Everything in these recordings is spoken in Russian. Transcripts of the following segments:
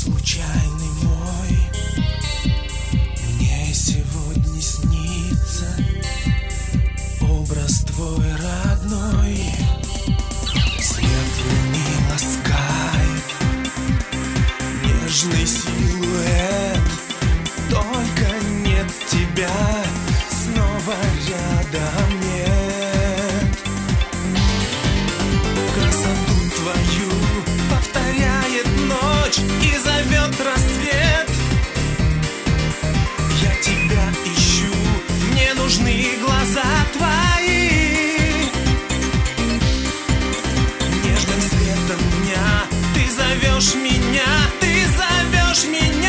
случайный мой, мне сегодня снится образ твой родной. Свет луны ласкает нежный силуэт, только нет тебя, снова рядом нет. Красоту твою повторяет ночь и зовет рассвет. Я тебя ищу, мне нужны глаза твои. Нежным светом дня ты зовешь меня, ты зовешь меня.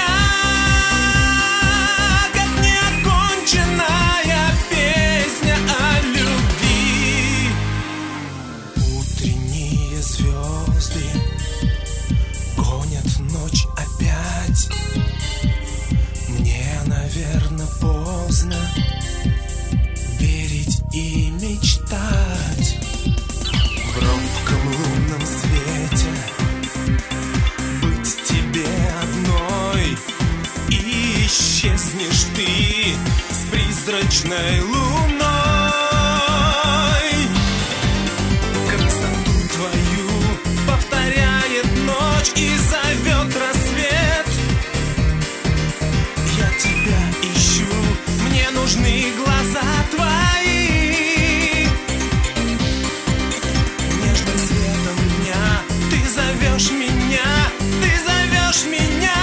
Звезды гонят ночь опять. Мне, наверное, поздно верить и мечтать. В робком лунном свете быть тебе одной, и исчезнешь ты с призрачной луной. И зовет рассвет. Я тебя ищу, мне нужны глаза твои. Нежным светом дня ты зовешь меня, ты зовешь меня.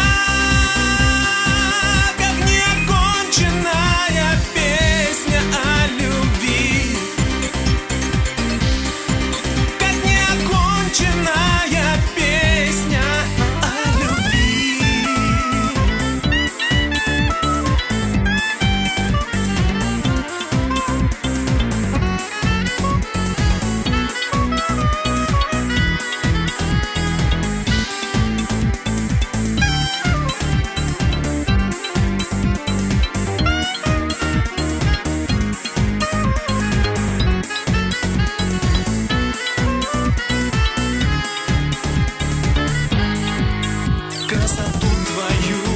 Как неоконченная песня о любви, как неоконченная песня. Красоту твою